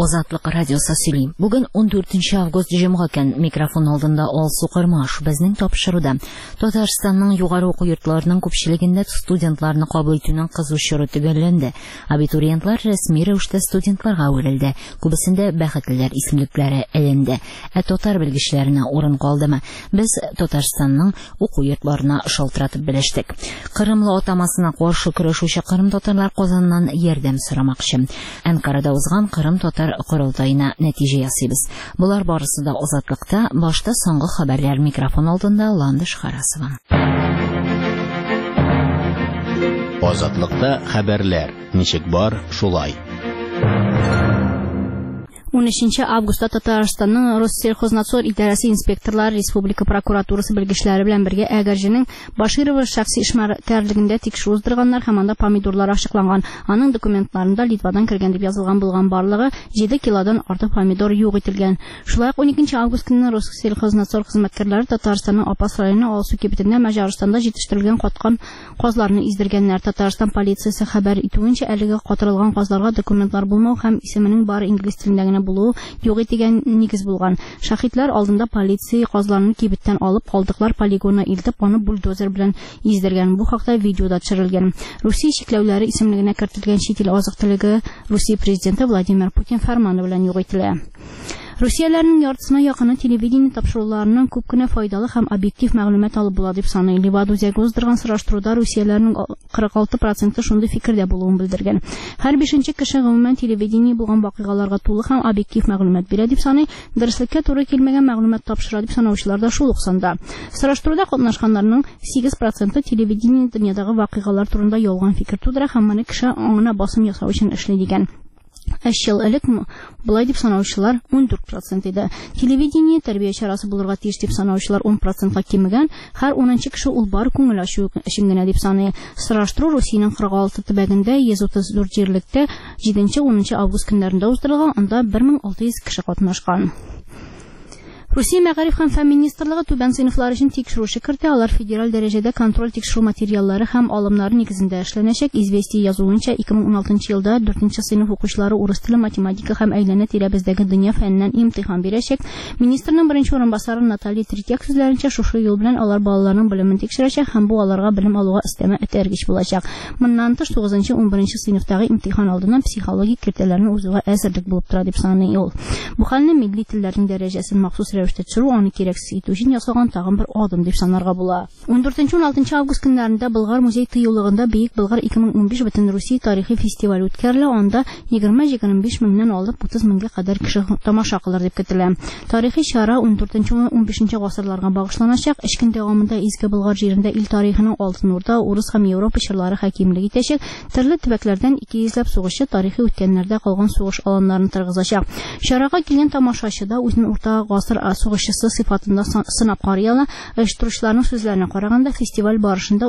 Азатлык радиосы сөйлейм. Бүген 14 август җомга көн микрофон алдында Алсу Кырмаш безнең тапшыруда. Татарстанның югары уку йортларының күпчелегендә студентларны кабул итүнең кызу чоры төгәлләнде. Абитуриентлар рәсми рәвештә студентларга әверелде. Күбесендә бәхетлеләр исемлекләре эленде. Татар белгечләренә урын калдымы? Без Татарстанның уку йортларына шалтыратып белештек. Кырымлы атамасына каршы көрәшүче кырым татарлар Казаннан ярдәм сорамакчы. Анкарада узган Кырым татар корылтайына нәтиҗә ясыйбыз. Булар барысы да Азатлыкта, башта соңгы хәбәрләр микрофон алдында Ландыш Харасова. Азатлыкта хәбәрләр. Ничек бар, шулай. 13 августта Татарстанның Россельхознадзор идарәсе инспекторлар Республика прокуратурасы белгечләре белән бергә Әгәрҗенең Баширова шәхси эшмәкәрлегендә тикшерү уздырганнар һәм анда помидорлар ачыкланган. Аның документларында Литвадан кергән дип язылган булган барлыгы 7 килодан артык помидор юк ителгән. Шулай ук 12 август көнне Россельхознадзор хезмәткәрләре Татарстанның Апас районы Алсу кибетендә Мәҗарстанда җитештерелгән каткан казларны издергәннәр. Татарстан полициясе хәбәр итүенчә, әлеге катырылган казларга документлар булмау һәм исеменең бары инглиз телендә булу юк итегән нигез булган. Шаһитлар алдында полиция казларны кибеттән алып калдыклар полигонына илтеп, аны бульдозер белән издергән. Бу хакта видеода төшерелгән. Русия чикләүләре исемлегенә кертелгән чит ил азык-түлеге Русия президенты Владимир Путин фәрманы белән юк ителә. Русияләрнең яртысына якыны телевидение тапшыруларының күп кенә файдалы һәм объектив мәгълүмат алып була дип саный. Левада үзәге уздырган сораштыруда Русияләрнең 46% шундый фикердә булуын белдергән. Һәр 5нче кеше гомумән телевидение булган вакыйгаларга тулы һәм объектив мәгълүмат бирә дип саный. Дөреслеккә туры килмәгән мәгълүмат тапшыра дип санаучылар да шул ук санда. Сораштыруда катнашканнарның 8% телевидение дөньядагы вакыйгалар турында ялган фикер тудыра һәм моны кеше аңына басым ясау өчен эшли дигән. 3 ел элек булай дип санаучылар 14% иде. Телевидение тәрбия чарасы булырга тиеш дип санаучылар 10%ка кимегән. Һәр 10нчы кеше ул бар күңел ачу өчен генә дип саный. Сораштыру Русиянең 46 төбәгендә 134 җирлектә 7-10 август көннәрендә уздырылган, анда 1600 кеше катнашкан. Русия мәгариф һәм фән министрлыгы түбән сыйныфлар өчен тикшерүче кертә. Алар федераль дәрәҗәдә контроль тикшерү материаллары һәм алымнары нигезендә эшләнәчәк. Известия язуынча 2016 елда 4нче сыйныф укучылары урыс теле, математика һәм әйләнә тирәбездәге дөнья фәннән имтихан бирәчәк. Министрның беренче орынбасары Наталья Третьяк сүзләренчә, шушы ел белән алар балаларның белемен тикшерәчәк һәм бу аларга белем алуга өстәмә этәргеч булачак. Моннан тыш 9-11 сыйныфтагы имтихан алдыннан психологик кертәләрне узуга әзерлек булып тора дип саный ул. Бу хәлне милли телләрнең дәрәҗәсен махсус рәвештә төшерү, аны кирәксез итү өчен ясалган тагын бер адым дип санарга була. 14-16 август көннәрендә Болгар музей тыюлыгында Бөек Болгар 2015 бөтен Русия тарихи фестиваль үткәрелә. Анда 20-25 меңнән алып 30 меңгә кадәр кеше тамаша кылыр дип көтелә. Тарихи чара 14-15 гасырларга багышланачак. 3 көн дәвамында Изге Болгар җирендә ил тарихының алтын урда, урыс һәм Европа чорлары хакимлек итәчәк. Төрле төбәкләрдән 200 ләп сугышчы тарихи үткәннәрдә калган сугыш аланнарын тыргызачак. Чарага килгән тамашачы да үзенең урта гасыр сугышчысы сыйфатында сынап карый ала. Оештыручыларның сүзләренә караганда, фестиваль барышында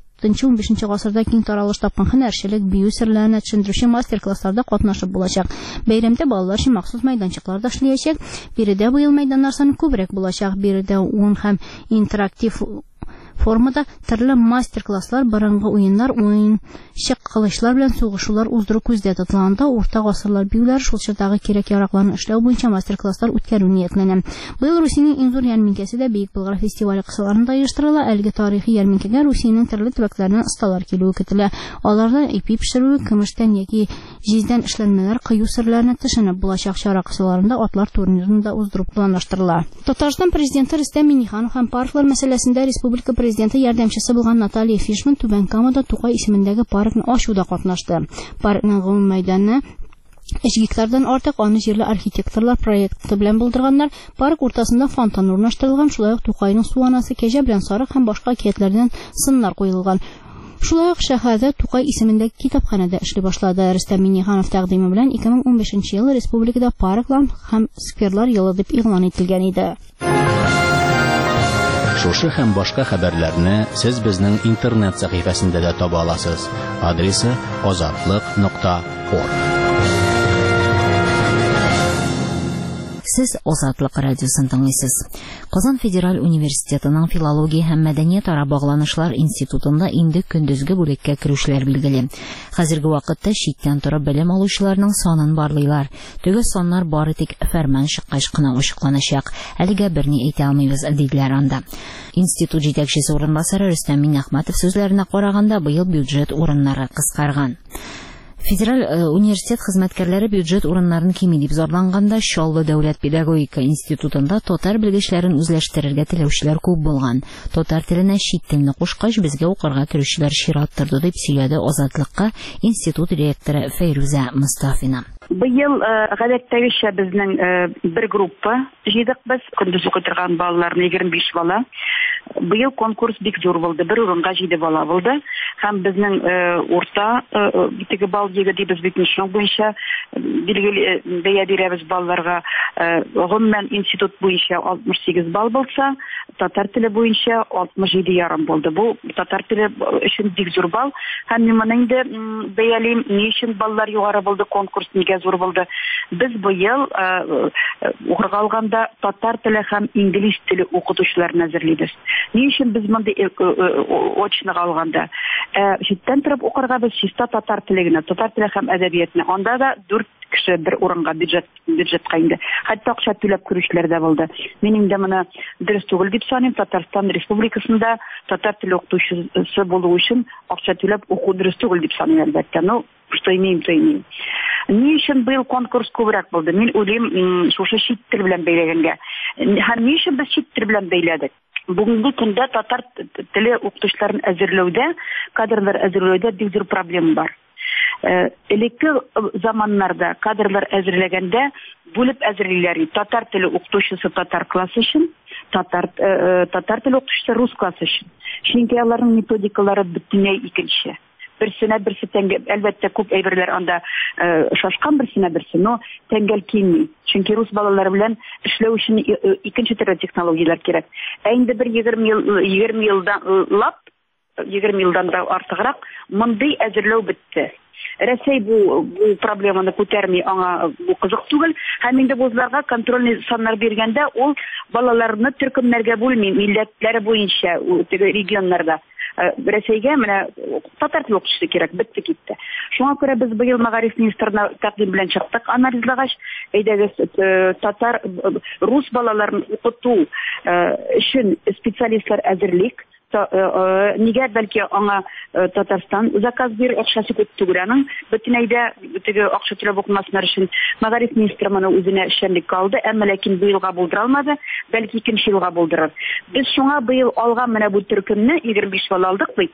14-15 гасырда киң таралыш тапкан һөнәрчелек, бию серләренә төшендерүче мастер-классларда катнашып булачак. Бәйрәмдә балалар өчен махсус майданчыклар да эшләячәк. Биредә быел мәйданнар саны күбрәк булачак. Биредә 10 һәм интерактив формада төрле мастер-класслар, борынгы уеннар, уенчык кылычлар белән сугышулар уздыру күздә тотылганда, урта гасырлар биюләр, шул чордагы кирәк-яракларны эшләү буенча мастер-класслар үткәрү ниятленә. Быел Русиянең иң зур ярминкәсе дә Бөек Болгар фестивале кысаларында оештырыла. Әлеге тарихи ярминкәгә Русиянең төрле төбәкләреннән осталар килүе көтелә. Аларда ипи пешерү, көмештән яки җиздән эшләнмәләр, кыю серләренә төшенеп булачак. Чара кысаларында атлар турнирын да уздыру планлаштырыла. Татарстан президенты Рөстәм Миңнеханов һәм парклар мәсьәләсендә республика президенты ярдәмчесе булган Наталья Фишман Түбән Камада Тукай исемендәге паркны ачуда катнашты. Паркның гомум мәйданы 3 гектардан артык, аны җирле архитекторлар проекты белән булдырганнар. Парк уртасында фонтан урнаштырылган, шулай ук Тукайның су анасы, кәҗә белән сарык һәм башка киятләрдән сыннар куелган. Шулай ук шәһәрдә Тукай исемендәге китапханәдә эшли башлады. Рөстәм Миңнеханов тәкъдиме белән 2015 ел республикада парклар һәм скверлар елы дип игълан ителгән иде. Шушы һәм башка хәбәрләрне сез безнең интернет сәхифәсендә дә таба аласыз. Адресы azatlyk.org. Сез Азатлык радиосын тыңлыйсыз. Казан федераль университетының филология һәм мәдәният ара багланышлар институтында инде көндезге бүлеккә керүчеләр билгеле. Хәзерге вакытта читтән торып белем алучыларның санын барлыйлар. Теге саннар бары тик фәрман чыккач кына ачыкланачак. Әлегә берни әйтә алмыйбыз, диделәр анда. Институт җитәкчесе урынбасары Рөстәм Миннәхмәтов сүзләренә караганда, быел бюджет урыннары кыскарган. Федераль университет хезмәткәрләре бюджет урыннарын кими дип зарланганда, Чаллы дәүләт педагогика институтында татар белгечләрен үзләштерергә теләүчеләр күп булган. Татар теленә чит телне кушкач, безгә укырга керүчеләр чират торды дип сөйләде Азатлыкка институт ректоры Фәйрүзә Мостафина. Быел гадәттәгечә безнең бер группа җыйдык без, көндез укый торган балаларны 25 бала. Быел конкурс бик зур булды, бер урынга 7 бала булды. Һәм безнең урта теге бал егедибез битенче буенча билгеле бәя бирәбез балаларга. Гомумән институт буенча 68 бал булса, татар теле буенча 67,5 булды. Бу татар теле өчен бик зур бал. Һәм моны инде бәялим, ни өчен балалар югары булды, конкурс нигә зур булды. Без быел укырга алганда татар теле һәм инглиз теле укытучыларны әзерлибез. Ни өчен без монда очныга алганда? Читтән торып укырга без чиста татар телегенә, татар теле һәм әдәбиятны. Анда да 4 кеше бер урынга бюджетка инде. Хәтта акча түләп күрүчләр дә булды. Мин инде моны дөрес түгел дип саныйм. Татарстан Республикасында татар теле укытучысы булу өчен акча түләп уку дөрес түгел дип саныйм әлбәттә. Что имеем, то имеем. Ни өчен быел конкурс күбрәк булды? Мин уйлыйм, шушы чит тел белән бәйләгәнгә. Һәм ни өчен без чит тел белән бәйләдек? Бүгенге көндә татар теле укытучыларын әзерләүдә, кадрлар әзерләүдә бик зур проблема бар. Элекке заманнарда кадрлар әзерләгәндә бүлеп әзерлиләр. Татар теле укытучысы татар классы өчен, татар теле укытучысы рус классы өчен. Чөнки аларның методикалары бөтенләй икенче. Берсенә берсе тәңгәл, әлбәттә күп әйберләр анда шашкан берсенә берсе, но тәңгәл килми. Чөнки рус балалары белән эшләү өчен икенче төрле технологиялар кирәк. Инде бер 20 елдан да артыграк мондый әзерләү бетте. Рәсәй бу проблеманы күтәрми, аңа бу кызык түгел. Һәм инде вузларга контрольный саннар биргәндә ул балаларны төркемнәргә бүлми, милләтләре буенча теге регионнарда. Рәсәйгә менә татар теле укытучысы кирәк, бетте китте. Шуңа күрә без быел Мәгариф министрына тәкъдим белән чыктык, анализлагач, әйдәгез татар рус балаларын укыту өчен специалистлар әзерлик. Нигә бәлки аңа Татарстан заказ бир, акчасы күп түгеләнең, бөтенәйдә теге акча түләп укымасыннар өчен Мәгариф министры моны үзенә эшчәнлек алды, әмма ләкин быелга булдыра алмады, бәлки икенче елга булдырыр. Без шуңа быел алган менә бу төркемне 25 бал алдык бит,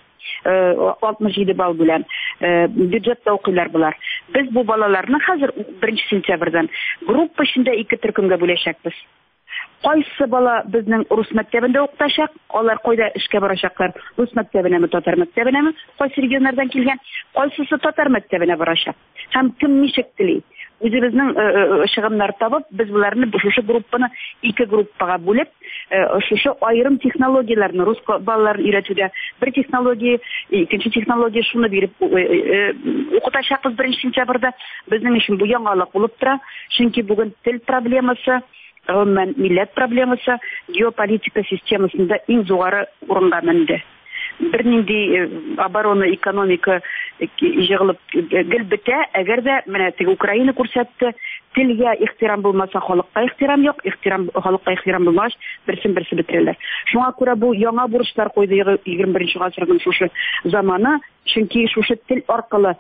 67 бал белән бюджетта укыйлар булар. Без бу балаларны хәзер 1 сентябрьдән группа эчендә 2 төркемгә бүләчәкбез. Кайсы бала безнең рус мәктәбендә укытачак, алар кайда эшкә барачаклар? Рус мәктәбенәме, татар мәктәбенәме? Кайсы регионнардан килгән? Кайсысы татар мәктәбенә барачак? Һәм кем ничек тели? Үзебезнең чыгымнар табып, без буларны шушы группаны 2 группага бүлеп, шушы аерым технологияларны рус балаларын өйрәтүдә бер технология, икенче технология шуны биреп укытачакбыз 1 сентябрьдә. Безнең өчен бу яңалык булып тора, чөнки бүген тел проблемасы, милләт проблемасы геополитика системасында иң югары урынга менде. Бернинди оборона, экономика җыгылып гел бетә, әгәр дә менә теге Украина күрсәтте, телгә ихтирам булмаса, халыкка ихтирам юк, халыкка ихтирам булмагач, берсе бетерәләр. Шуңа күрә бу яңа бурычлар куйды 21 гасырның шушы заманы, чөнки шушы тел аркылы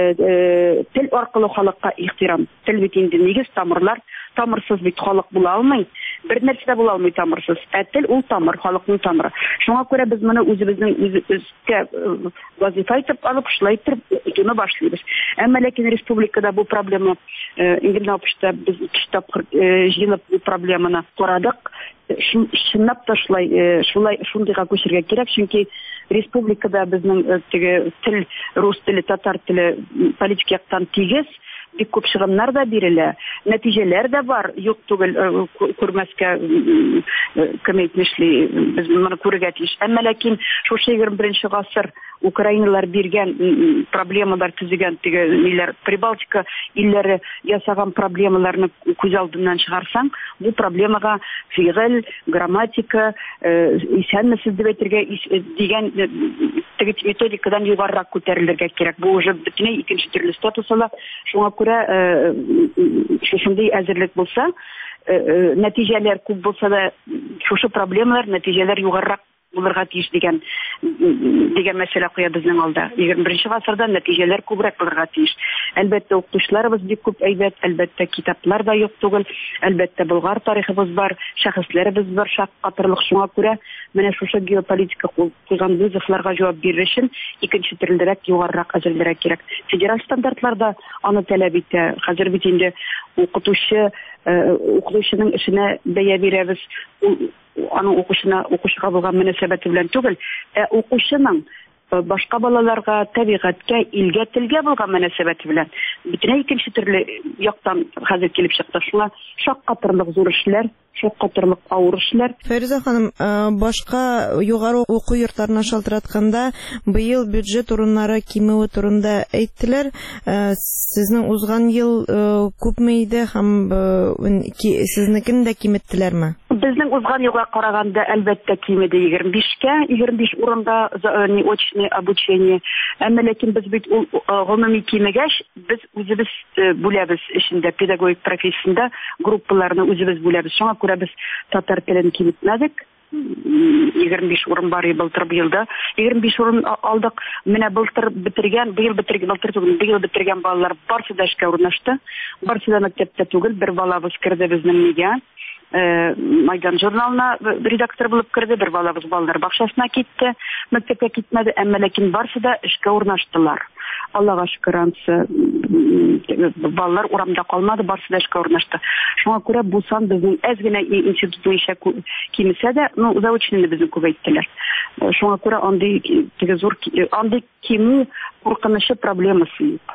халыкка ихтирам. Тел бит инде нигез тамырлар, тамырсыз бит халык була алмый. Бер нәрсә дә була алмый тамырсыз. Тел ул тамыр, халыкның тамыры. Шуңа күрә без моны үзебезгә вазифа итеп алып, шулай итеп үтүне башлыйбыз. Әмма ләкин республикада бу проблема ингелдә опышта без китап җыелып бу проблеманы карадык. Шунлап та шундыйга күчәргә кирәк, чөнки республикада безнең теге тел, рус теле, татар теле политик яктан тигез, бик күп чыгымнар да бирелә, нәтиҗәләр дә бар, юк түгел күрмәскә кем әйтмешли, без моны күрергә тиеш. Әмма ләкин шушы 21 гасыр Украиналар биргән проблемалар төзегән тигән Прибалтика илләре ясаган проблемаларны күз алдыннан чыгарсаң, бу проблемага фигыль, грамматика, исәнмесез дип әйтергә дигән теге методикадан югарырак күтәрелергә кирәк. Бу уже бөтенләй икенче төрле статус ала. Шуңа күрә шушындый әзерлек булса, нәтиҗәләр күп булса да, шушы проблемалар, нәтиҗәләр югарырак булырга тиеш дигән мәсьәлә куя безнең алда. 21 гасырда нәтиҗәләр күбрәк булырга тиеш. Әлбәттә, укытучыларыбыз бик күп әйбәт, әлбәттә, китаплар да юк түгел, әлбәттә, Болгар тарихыбыз бар, шәхесләребез бар, шаккатырлык. Шуңа күрә менә шушы геополитика куйган вызовларга җавап бирер өчен икенче төрлерәк, югарырак әзерләргә кирәк. Федераль стандартлар да аны таләп итә. Хәзер бит инде укытучының эшенә бәя бирәбез. Аның укучыга булган мөнәсәбәте белән түгел, укучының башка балаларга, табигатькә, илгә, телгә булган мөнәсәбәте белән бөтенләй икенче төрле яктан хәзер килеп чыкты. Шуңа шаккатырлык зур эшләр, шаккатырлык авыр эшләр. Фәриза ханым, башка югары уку йортларына шалтыратканда быел бюджет урыннары кимеүе турында әйттеләр. Сезнең узган ел күпме иде һәм сезнекен дә киметтеләрме? Безнең узган елга караганда әлбәттә кимеде 25 урында очное обучение. Әмма ләкин без бит гомуми кимегәч, без үзебез бүләбез эшендә, педагогик профессиясендә группаларны үзебез бүләбез. Шуңа күрә без татар телен киметмәдек. 25 урын бар былтыр быелда. 25 урын алдык. Менә былтыр битергән балалар барсы да эшкә урнашты. Барсы да мәктәптә түгел, бер балабыз керде безнең нигә. Майдан журналына редактор булып керде, бер балабыз балалар бакчасына китте, мәктәпкә китмәде, әмма ләкин барсы да эшкә урнаштылар. Аллага шөкер, балалар урамда калмады, барсы да эшкә урнашты. Шуңа күрә бу сан безнең әз генә институт буенча кимесә дә, заочныйны безнең күбәйттеләр. Шуңа күрә андый кимү куркынычлы проблемасы юк.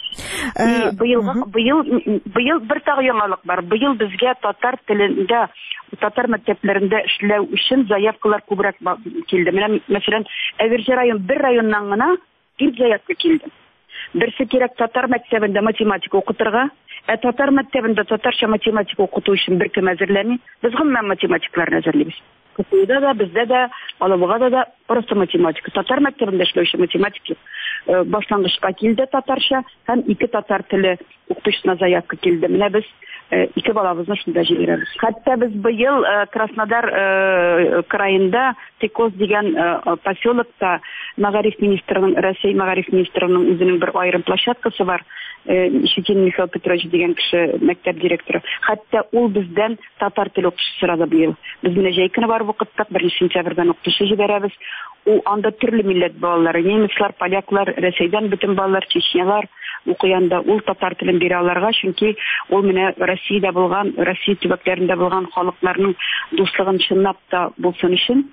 Быел бер тагы яңалык бар. Быел безгә татар телендә, татар мәктәпләрендә эшләү өчен заявкалар күбрәк килде. Менә мәсәлән, Әверҗе район бер районнан гына 4 заявка килде. Берсе кирәк татар мәктәбендә математика укытырга, татар мәктәбендә татарча математика укыту өчен беркем әзерләми. Без гомумән математикларны әзерлибез. Кытайда да, бездә дә, Алабугада да просто математика. Татар мәктәбендә эшләүче математик башлангычка килде татарча һәм 2 татар теле укытучысына заявка килде. Менә без 2 балабызны шунда җибәрәбез. Хәтта без быел Краснодар краенда Текоз дигән поселокта Россия Мәгариф министрының үзенең бер аерым площадкасы бар. Щетин Михаил Петрович дигән кеше мәктәп директоры. Хәтта ул бездән татар теле укытучысы сорады быел. Без менә җәйкене барып укыттык, 1 сентябрьдән укытучы җибәрәбез. Ул анда төрле милләт балалары, немецлар, поляклар, Рәсәйдән бөтен балалар, чечнялар укыянда ул татар телен бирә аларга, чөнки ул менә Россиядә булган, Россия төбәкләрендә булган халыкларның дуслыгын чынлап та булсын өчен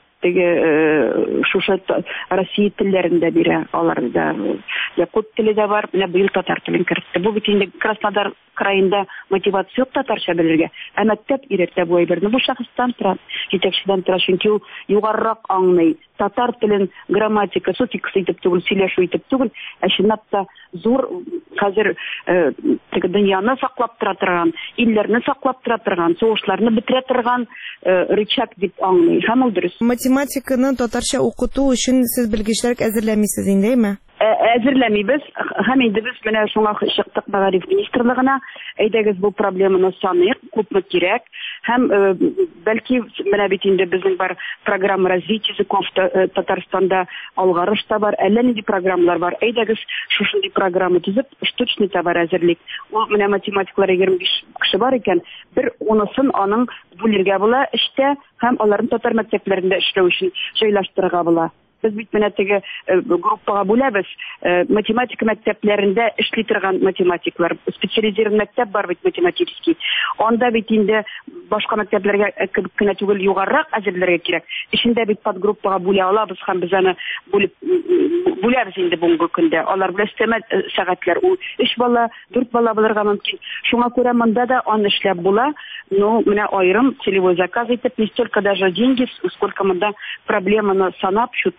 шушы Россия телләрендә бирә. Аларда якут теле дә бар, менә быел татар телен кертте. Бу бит инде Краснодар краенда мотивация юк татарча белергә. Ә мәктәп иретә бу әйберне. Бу шәхестән тора, җитәкчедән тора, чөнки ул югарырак аңлый. Татар телен грамматика, суффикс итеп түгел, сөйләшү итеп түгел, ә чынлап та зур хәзер дөньяны саклап тора торган, илләрне саклап тора торган, сугышларны бетерә торган рычаг дип аңлый. Һәм ул дөрес. Математиканы татарча укыту өчен сез белгечләр әзерләмисез инде, Әзерләмибез, һәм инде без менә шуңа чыктык Мәгариф министрлыгына, әйдәгез бу проблеманы саныйк, күпме кирәк, һәм бәлки менә бит инде безнең бар программа развития языков Татарстанда, алгарыш та бар, әллә нинди программалар бар. Әйдәгез шушындый программа төзеп, штучный товар әзерлик. Ул менә математиклар 25 кеше бар икән, бер 10-сын аның бүлергә була эштә, һәм аларны татар мәктәпләрендә эшләү өчен җайлаштырырга була. Без бит менә теге группага бүләбез, математика мәктәпләрендә эшли торган математиклар, специализированный мәктәп бар бит математический. Анда бит инде башка мәктәпләргә кенә түгел югарырак әзерләргә кирәк. Ишендә бит подгруппага бүлә алабыз һәм без аны бүләбез инде бүгенге көндә. Алар белән өстәмә сәгатьләр, ул 3 бала, 4 бала булырга мөмкин. Шуңа күрә монда да аны эшләп була. Менә аерым целевой заказ итеп, не столько даже деньги, сколько монда проблеманы санап, шутлап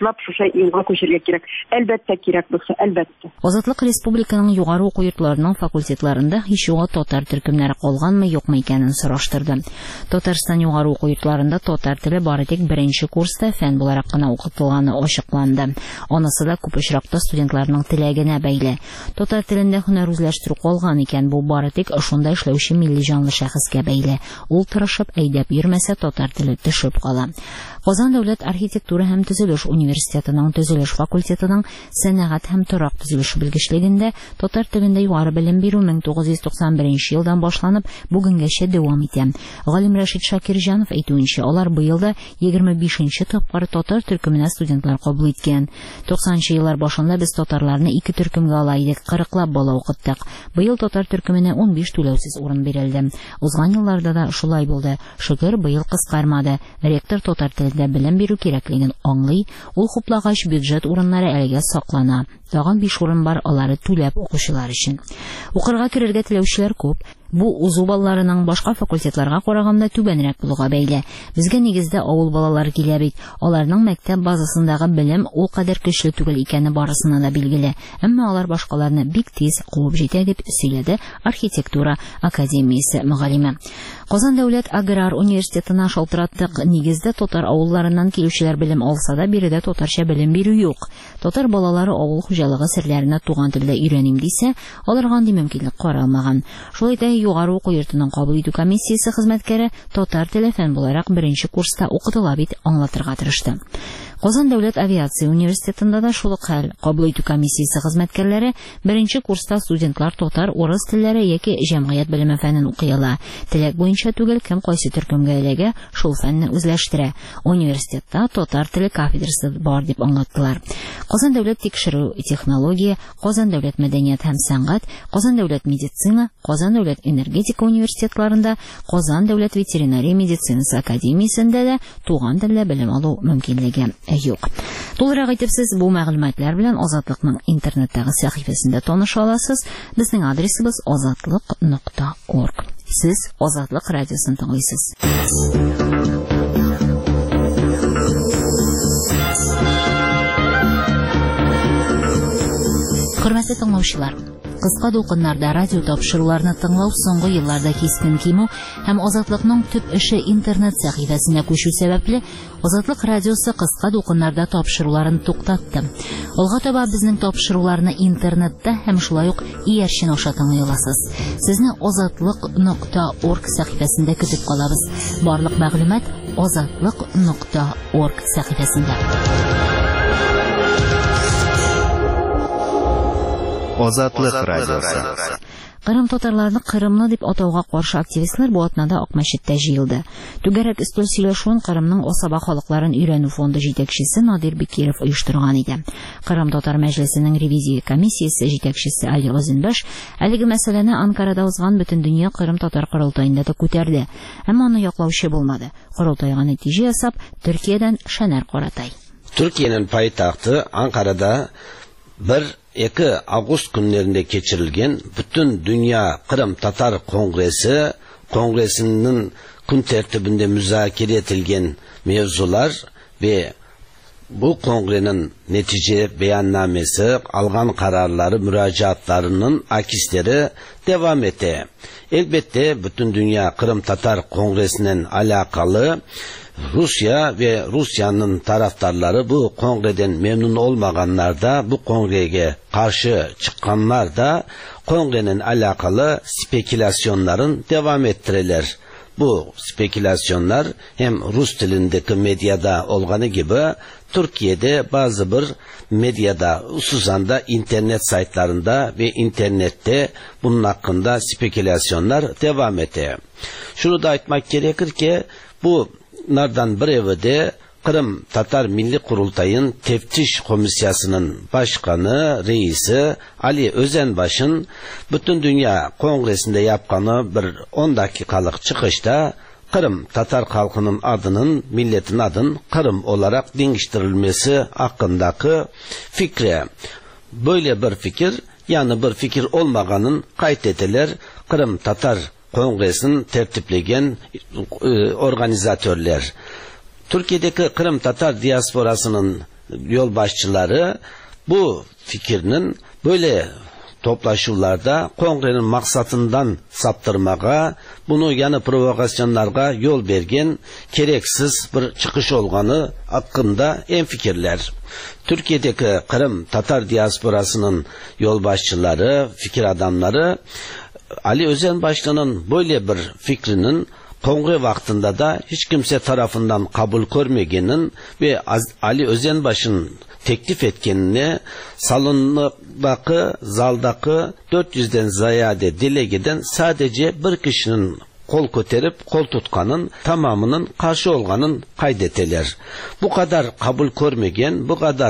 ташлап шушы елга күчәргә кирәк. Әлбәттә кирәк булса, әлбәттә. Азатлык республиканың югары уку йортларының факультетларында һич югы татар төркемнәре калганмы, юкмы икәнен сораштырды. Татарстан югары уку йортларында татар теле бары тик беренче курста фән буларак кына укытылганы ачыкланды. Анысы да күп очракта студентларның теләгенә бәйле. Татар телендә һөнәр үзләштерү калган икән, бу бары тик шунда эшләүче милли җанлы шәхескә бәйле. Ул тырышып әйдәп йөрмәсә, татар теле төшеп кала. Казан дәүләт архитектура һәм төзелеш университетының төзелеш факультетының сәнәгать һәм торак төзелеш белгечлегендә татар телендә югары белем бирү 1991 елдан башланып бүгенгәчә дәвам итә. Галим Рәшит Шакирҗанов әйтүенчә, алар быел да 25нче тапкыр татар төркеменә студентлар кабул иткән. 90нчы еллар башында без татарларны 2 төркемгә ала идек, 40лап бала укыттык. Быел татар төркеменә 15 түләүсез урын бирелде. Узган елларда да шулай булды. Шөкер, быел кыскармады. Ректор татар телендә белем бирү кирәклеген аңлый, ул хуплагач бюджет урыннары әлегә саклана. Тагын 5 урын бар, алары түләп укучылар өчен. Укырга керергә теләүчеләр күп. Бу узу балларының башка факультетларга караганда түбәнрәк булуга бәйле. Безгә нигездә авыл балалары килә бит. Аларның мәктәп базасындагы белем ул кадәр көчле түгел икәне барысына да билгеле. Әмма алар башкаларны бик тиз куып җитә дип сөйләде архитектура академиясе мөгаллиме. Казан дәүләт аграр университетына шалтыраттык. Нигездә татар авылларыннан килүчеләр белем алса да, биредә татарча белем бирү юк. Татар балалары авыл хуҗалыгы серләренә туган телдә өйрәним дисә, аларга андый мөмкинлек каралмаган. Шулай да югары уку йортының кабул итү комиссиясе хезмәткәре татар теле фән буларак беренче курста укытыла бит аңлатырга тырышты. Казан дәүләт авиация университетында да шул ук хәл. Кабул итү комиссиясе хезмәткәрләре беренче курста студентлар татар, урыс телләре яки җәмгыять белеме фәнен укый ала. Теләк буенча түгел, кем кайсы төркемгә эләгә, шул фәнне үзләштерә. Университетта татар теле кафедрасы бар дип аңлаттылар. Казан дәүләт тикшерү технология, Казан дәүләт мәдәният һәм сәнгать, Казан дәүләт медицина, Казан дәүләт энергетика университетларында, Казан дәүләт ветеринария медицинасы академиясендә дә туган телдә белем алу мөмкинлеге юк. Тулырак әйтеп, сез бу мәгълүматлар белән Азатлыкның интернеттагы сәхифәсендә таныша аласыз. Безнең адресыбыз azatlyk.org. Сез Азатлык радиосын тыңлыйсыз. Хөрмәтле тыңлаучылар, кыска дулкыннарда радио тапшыруларны тыңлау соңгы елларда кискен кимү һәм Азатлыкның төп эше интернет сәхифәсенә күчү сәбәпле Азатлык радиосы кыска дулкыннарда тапшыруларын туктатты. Алга таба безнең тапшыруларны интернетта һәм шулай ук иярчен аша тыңлый аласыз. Сезне azatlyk.org сәхифәсендә көтеп калабыз. Барлык мәгълүмат azatlyk.org сәхифәсендә. Азатлык радиосы. Кырым татарларны Кырымны дип атауга каршы активистлар бу атнада Ак мәчеттә җыелды. Түгәрәк өстәл сөйләшүен Кырымның Асаба халыкларын өйрәнү фонды җитәкчесе Надир Бикиров оештырган иде. Кырым татар мәҗлесенең ревизия комиссиясе җитәкчесе Али Розенбаш әлеге мәсьәләне Анкарада узган Бөтендөнья Кырым татар корылтаенда да күтәрде. Әмма аны яклаучы булмады. Корылтайга нәтиҗә ясап Төркиядән Шәнәр Каратай. Türkiye'nin payitahtı Ankara'da 1-2 Ağustos günlerinde geçirilgen bütün Dünya Kırım Tatar Kongresi'nin gün tertibinde müzakere edilgen mevzular ve bu kongrenin netice beyannamesi, algan kararları, müracaatlarının akisleri devam etti. Elbette bütün Dünya Kırım Tatar Kongresi'nin alakalı Rusya ve Rusya'nın taraftarları bu kongreden memnun olmayanlar da bu kongreye karşı çıkanlar da kongrenin alakalı spekülasyonların devam ettirirler. Bu spekülasyonlar hem Rus dilindeki medyada olganı gibi Türkiye'de bazı bir medyada, hususan da internet saytlarında ve internette bunun hakkında spekülasyonlar devam etti. Şunu da aytmak gerekir ki bunlardan biri de Kırım Tatar Milli Kurultay'ın teftiş komisyasının başkanı, reisi Ali Özenbaş'ın bütün dünya kongresinde yapkanı bir 10 dakikalık çıkışta Kırım Tatar halkının adının, milletin adının Kırım olarak değiştirilmesi hakkındaki fikri. Böyle bir fikir, yani bir fikir olmaganın kaydediler Kırım Tatar Kongresi'nin tertiplegen organizatörler. Türkiye'deki Kırım Tatar diasporasının yol başçıları bu fikrinin böyle toplaşılarda kongrenin maksatından saptırmağa, bunu yani provokasyonlarga yol bergen gereksiz bir çıkış olganı hakkında en fikirler. Türkiye'deki Kırım Tatar diasporasının yol başçıları, fikir adamları Ali Özenbaşlı'nın böyle bir fikrinin kongre vaktinde da hiç kimse tarafından kabul görmegenin ve Ali Özenbaşı'nın teklif etkenini salondaki, zaldaki 400'den ziyade delegeden sadece bir kişinin kol koterip kol tutkanın tamamının karşı olganın kaydeteler. Bu kadar kabul görmegen, bu kadar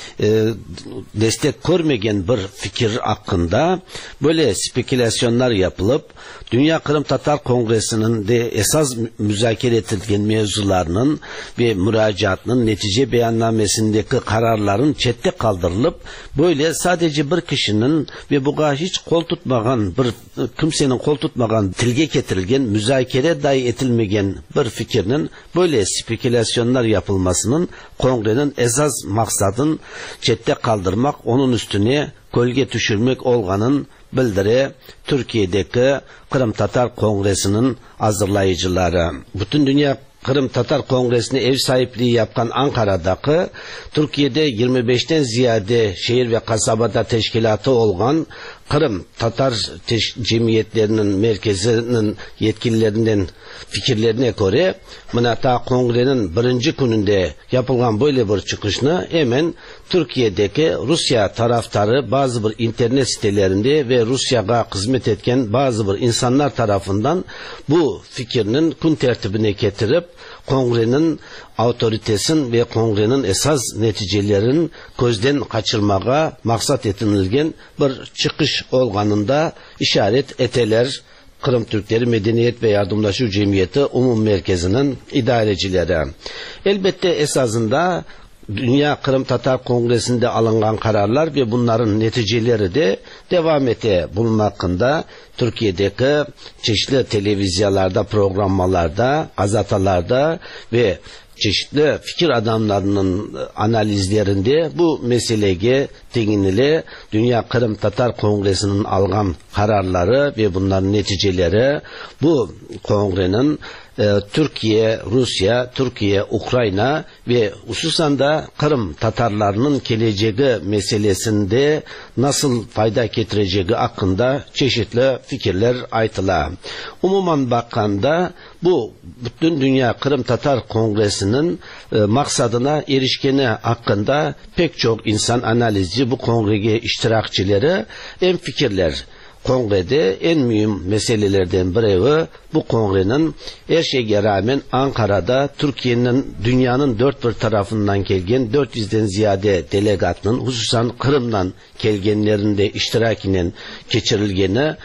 destek görmegen bir fikir hakkında böyle spekülasyonlar yapılıp Dünya Kırım Tatar Kongresi'nin de esas müzakere edilen mevzularının ve müracaatının netice beyannamesindeki kararların çette kaldırılıp böyle sadece bir kişinin ve buga hiç kol tutmagan bir kimsenin kol tutmagan tilge getirilgen müzakere dahi etilmegen bir fikrinin böyle spekülasyonlar yapılmasının kongrenin esas maksadın çette kaldırmak, onun üstüne gölge düşürmek olganın bildire Türkiye'deki Kırım Tatar Kongresi'nin hazırlayıcıları. Bütün dünya Kırım Tatar Kongresi'ne ev sahipliği yapan Ankara'daki Türkiye'de 25'ten ziyade şehir ve kasabada teşkilatı olan Kırım Tatar cemiyetlerinin merkezinin yetkililerinden fikirlerine göre Mınata Kongre'nin birinci gününde yapılan böyle bir çıkışını hemen Türkiye'deki Rusya taraftarı bazı bir internet sitelerinde ve Rusya'ya hizmet etken bazı bir insanlar tarafından bu fikrinin gün tertibine getirip kongrenin otoritesin ve kongrenin esas neticelerin gözden kaçırmağa maksat edilgen bir çıkış olganında işaret eteler. Kırım Türkleri Medeniyet ve Yardımlaşma Cemiyeti Umum Merkezi'nin idarecileri. Elbette esasında Dünya Kırım Tatar Kongresi'nde alınan kararlar ve bunların neticeleri de devam ete bulunmakında Türkiye'deki çeşitli televizyalarda, programlarda, gazetelerde ve çeşitli fikir adamlarının analizlerinde bu meseleye değinili. Dünya Kırım Tatar Kongresi'nin algan kararları ve bunların neticeleri bu kongrenin Türkiye, Rusya, Türkiye, Ukrayna ve hususan da Kırım Tatarlarının geleceği meselesinde nasıl fayda getireceği hakkında çeşitli fikirler aytıla. Umuman bakanda bu bütün Dünya Kırım Tatar Kongresi'nin maksadına erişkeni hakkında pek çok insan analizci bu kongreye iştirakçileri en fikirler. Kongrede en mühim meselelerden biri bu kongrenin her şeye rağmen Ankara'da Türkiye'nin dünyanın dört bir tarafından gelgen 400'den ziyade delegatının hususan Kırım'dan gelgenlerin de iştirakinin geçirilgeni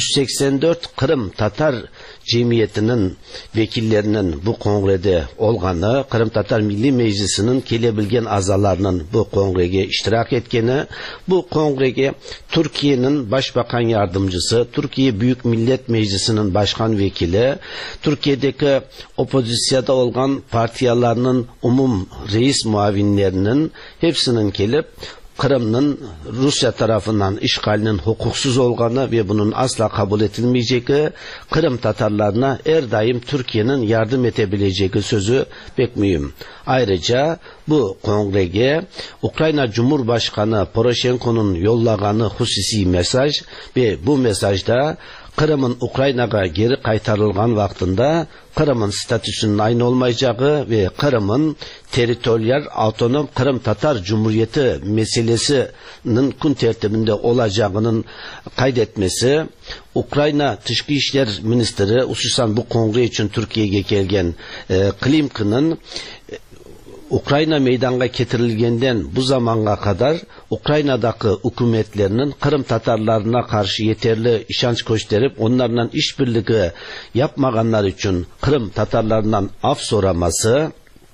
184 Kırım Tatar cemiyetinin vekillerinin bu kongrede olganı, Kırım Tatar Milli Meclisi'nin kelebilgen azalarının bu kongreye iştirak etkeni, bu kongreye Türkiye'nin Başbakan Yardımcısı, Türkiye Büyük Millet Meclisi'nin Başkan Vekili, Türkiye'deki opozisyada olan partiyalarının umum reis muavinlerinin hepsinin gelip Kırım'ın Rusya tarafından işgalinin hukuksuz olganı ve bunun asla kabul edilmeyeceği, Kırım Tatarlarına her daim Türkiye'nin yardım edebileceği sözü pek mühim. Ayrıca bu kongreye Ukrayna Cumhurbaşkanı Poroshenko'nun yollağanı hususi mesaj ve bu mesajda Kırım'ın Ukrayna'ya geri kaytarılgan vaktinde Kırım'ın statüsünün aynı olmayacağı ve Kırım'ın teritoriyel otonom Kırım Tatar Cumhuriyeti meselesinin gün tertibinde olacağının kaydetmesi, Ukrayna Dışkı İşler Ministeri hususan bu kongre için Türkiye'ye gelgen Klimkin'in Ukrayna meydana getirilgenden bu zamana kadar Ukrayna'daki hükümetlerinin Kırım Tatarlarına karşı yeterli işanç gösterip onlarla işbirliği yapmaganlar için Kırım Tatarlarından af soraması,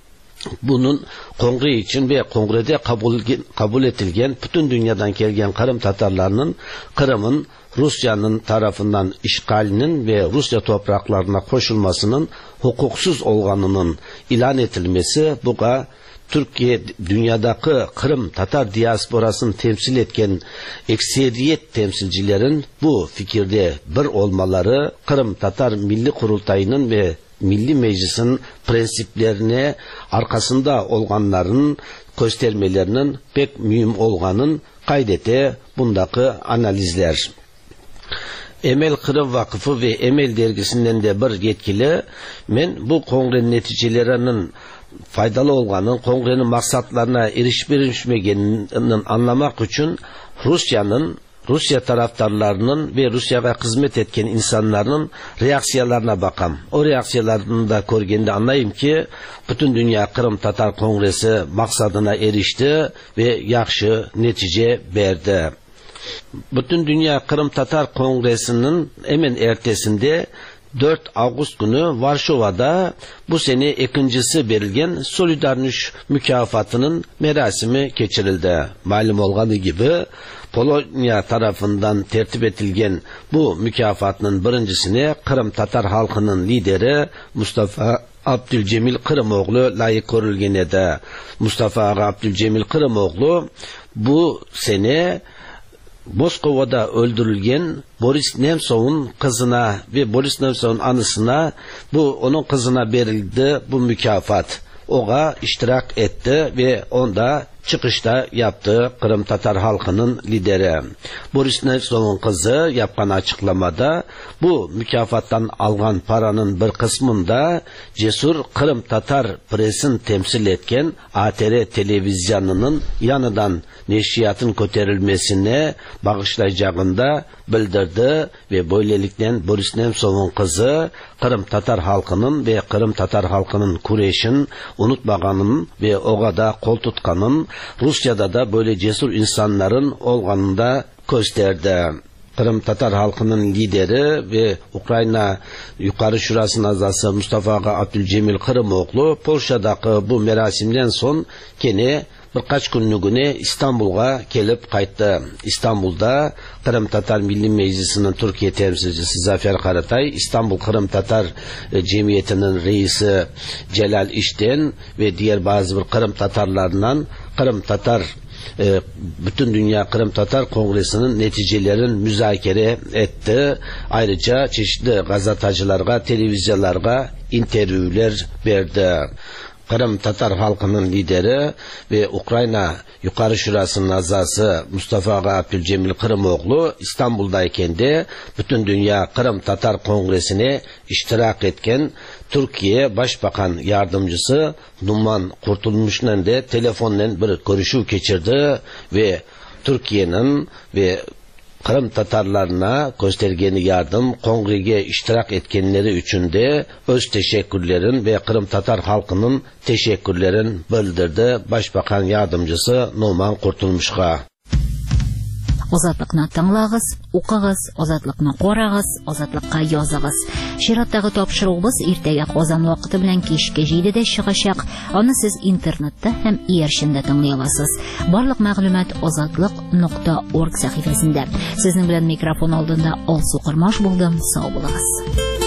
bunun kongre için ve kongrede kabul edilgen bütün dünyadan gelgen Kırım Tatarlarının Kırım'ın Rusya'nın tarafından işgalinin ve Rusya topraklarına koşulmasının hukuksuz olganının ilan edilmesi buga Türkiye dünyadaki Kırım Tatar diasporasını temsil etken ekseriyet temsilcilerin bu fikirde bir olmaları Kırım Tatar Milli Kurultayı'nın ve Milli Meclis'in prensiplerine arkasında olganların göstermelerinin pek mühim olganın kaydete bundaki analizler. Emel Kırım Vakıfı ve Emel dergisinden de bir yetkili men bu kongrenin neticelerinin faydalı olganın, kongrenin maksatlarına erişmegenini anlamak için Rusya taraftarlarının ve Rusya'ya hizmet etken insanların reaksiyalarına bakam. O reaksiyalarını da görgende anlayayım ki bütün dünya Kırım Tatar Kongresi maksadına erişti ve yaxşı netice verdi. Bütün dünya Kırım Tatar Kongresi'nin hemen ertesinde 4 Ağustos günü Varşova'da bu sene ikincisi verilgen Solidarność mükafatının merasimi geçirildi. Malum olduğu gibi Polonya tarafından tertip edilgen bu mükafatının birincisine Kırım Tatar halkının lideri Mustafa Abdülcemil Kırımoğlu layık görülgen edi. Mustafa Abdülcemil Kırımoğlu bu sene Moskova'da öldürülgen Boris Nemtsov'un kızına ve Boris Nemtsov'un anısına onun kızına verildi bu mükafat. Oğa iştirak etti ve onda çıkışta yaptı Kırım Tatar halkının lideri. Boris Nemtsov'un kızı yapkan açıklamada bu mükafattan algan paranın bir kısmında cesur Kırım Tatar presin temsil etken ATR televizyonunun yanından neşriyatın köterilmesine bağışlayacağında bildirdi ve böylelikle Boris Nemtsov'un kızı Kırım Tatar halkının ve Kırım Tatar halkının kureşin unutmaganın ve oğa da kol tutkanın Rusya'da da böyle cesur insanların olganında gösterdi. Kırım Tatar halkının lideri ve Ukrayna Yukarı Şurası'nın azası Mustafa Abdülcemil Kırımoğlu Polşa'daki bu merasimden son gene birkaç günlüğüne İstanbul'a gelip kayıttı. İstanbul'da Kırım Tatar Milli Meclisi'nin Türkiye temsilcisi Zafer Karatay, İstanbul Kırım Tatar Cemiyeti'nin reisi Celal İşten ve diğer bazı bir Kırım Tatarlarından Kırım Tatar bütün dünya Kırım Tatar Kongresi'nin neticelerini müzakere etti. Ayrıca çeşitli gazetacılara, televizyonlara intervüler verdi. Kırım Tatar halkının lideri ve Ukrayna Yukarı Şurası'nın azası Mustafa Abdülcemil Kırımoğlu İstanbul'dayken de bütün dünya Kırım Tatar Kongresi'ne iştirak etken Türkiye Başbakan Yardımcısı Numan Kurtulmuş'la da telefonla bir görüşü geçirdi ve Türkiye'nin ve Kırım Tatarlarına göstergeni yardım, kongrege iştirak etkenleri için de öz teşekkürlerin ve Kırım Tatar halkının teşekkürlerin bildirdi Başbakan Yardımcısı Numan Kurtulmuş'a. Озатлыкны тыңлагыз, укыгыз, озатлыкны карагыз, озатлыкка языгыз. Чираттагы тапшыруыбыз иртәгә Казан вакыты белән кичке 7:00 чыгачак. Аны сез интернетта һәм иярчендә тыңлый аласыз. Барлык мәгълүмат ozatlyk.org сәхифәсендә. Сезнең белән микрофон алдында Алсу Кырмаш булдым. Сау булыгыз.